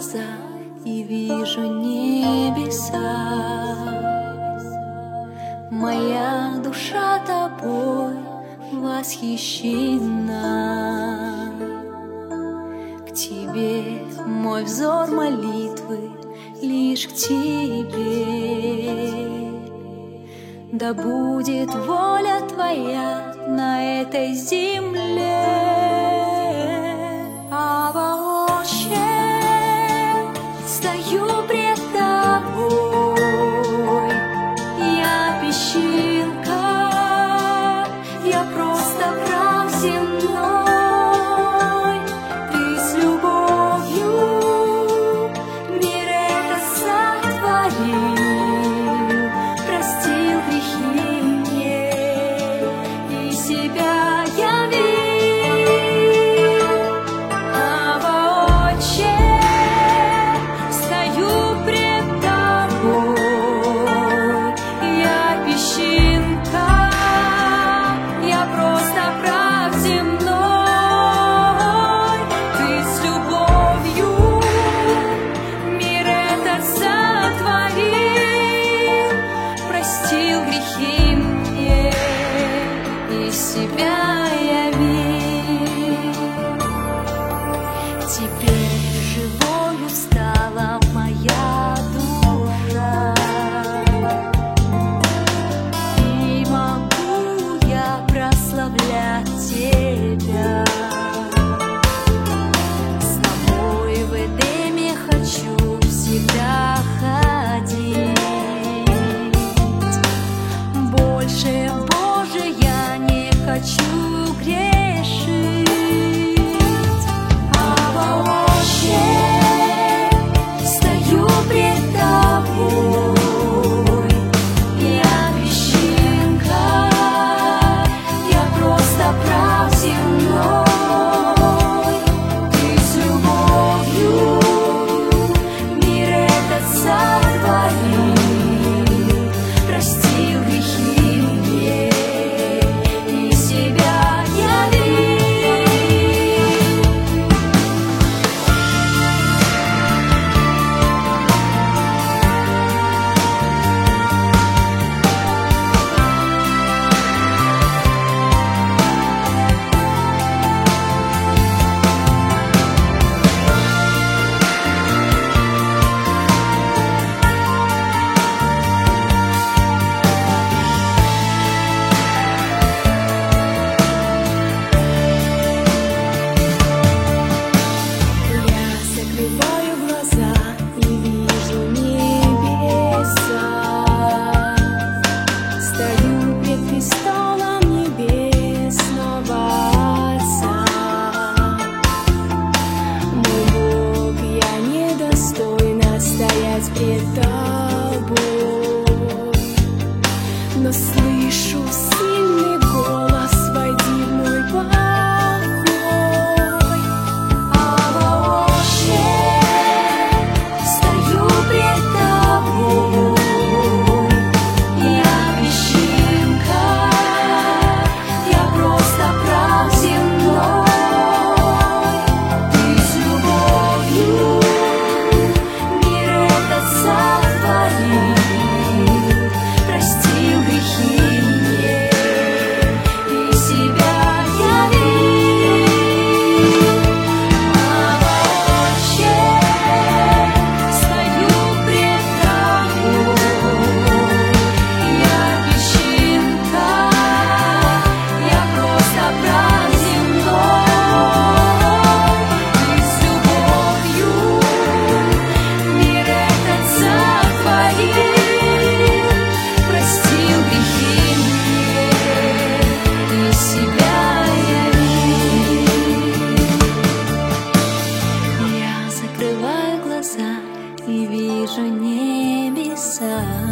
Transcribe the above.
глаза и вижу небеса. Моя душа тобой восхищена. К тебе мой взор молитвы, лишь к тебе. Да будет воля твоя на этой земле. Стою пред тобой, я песчинка, я просто прах земной. Ты с любовью мир этот сотворил, простил грехи мне и себя явил. Теперь живою стала моя душа, и могу я прославлять тебя. С тобой в Эдеме хочу всегда ходить. Больше, Боже, я не хочу грешить. Пред тобой, но слышу сильный голос: войди в мой покой. Вообще стою пред тобой, я песчинка, я просто прах земной. Ты с любовью простил грехи мне и себя явил. Вообще стою пред тобой, я песчинка, я просто прах земной. Ты с любовью мир этот сотворил. И вижу небеса.